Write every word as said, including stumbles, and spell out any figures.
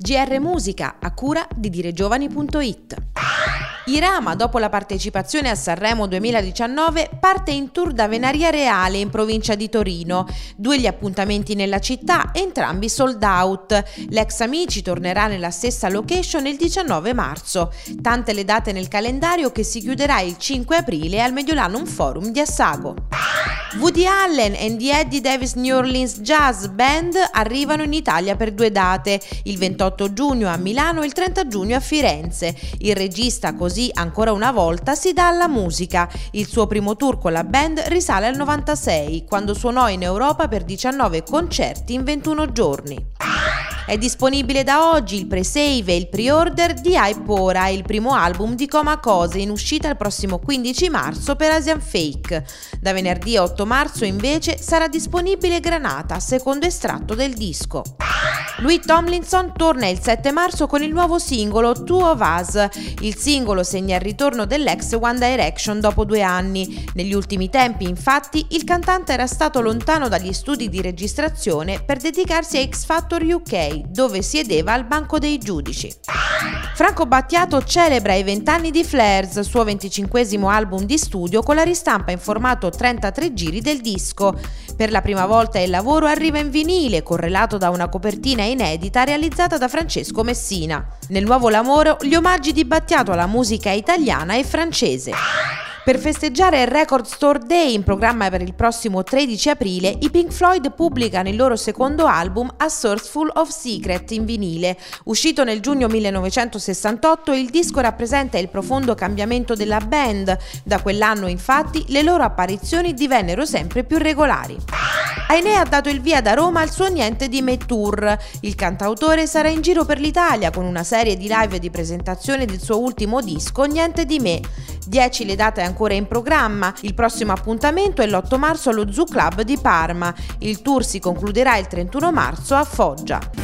G R Musica, a cura di diregiovani punto it. Irama, dopo la partecipazione a Sanremo duemiladiciannove, parte in tour da Venaria Reale in provincia di Torino. Due gli appuntamenti nella città, entrambi sold out. L'ex Amici tornerà nella stessa location il diciannove marzo. Tante le date nel calendario che si chiuderà il cinque aprile al Mediolanum Forum di Assago. Woody Allen and the Eddie Davis New Orleans Jazz Band arrivano in Italia per due date, il ventotto giugno a Milano e il trenta giugno a Firenze. Il regista così ancora una volta si dà alla musica. Il suo primo tour con la band risale al novantasei, quando suonò in Europa per diciannove concerti in ventuno giorni. È disponibile da oggi il pre-save e il pre-order di Hypora, il primo album di Coma Cose, in uscita il prossimo quindici marzo per Asian Fake. Da venerdì otto marzo invece sarà disponibile Granata, secondo estratto del disco. Louis Tomlinson torna il sette marzo con il nuovo singolo Two of Us. Il singolo segna il ritorno dell'ex One Direction dopo due anni. Negli ultimi tempi, infatti, il cantante era stato lontano dagli studi di registrazione per dedicarsi a X Factor U K, dove siedeva al banco dei giudici. Franco Battiato celebra i vent'anni di Flares, suo venticinquesimo album di studio, con la ristampa in formato trentatré giri del disco. Per la prima volta il lavoro arriva in vinile, correlato da una copertina inedita realizzata da Francesco Messina. Nel nuovo lavoro gli omaggi di Battiato alla musica italiana e francese. Per festeggiare il Record Store Day, in programma per il prossimo tredici aprile, i Pink Floyd pubblicano il loro secondo album A Source Full of Secret in vinile. Uscito nel giugno millenovecentosessantotto, il disco rappresenta il profondo cambiamento della band. Da quell'anno, infatti, le loro apparizioni divennero sempre più regolari. Ainè ha dato il via da Roma al suo Niente di Me Tour. Il cantautore sarà in giro per l'Italia con una serie di live di presentazione del suo ultimo disco, Niente di Me. dieci le date ancora in programma. Il prossimo appuntamento è l'otto marzo allo Zoo Club di Parma. Il tour si concluderà il trentuno marzo a Foggia.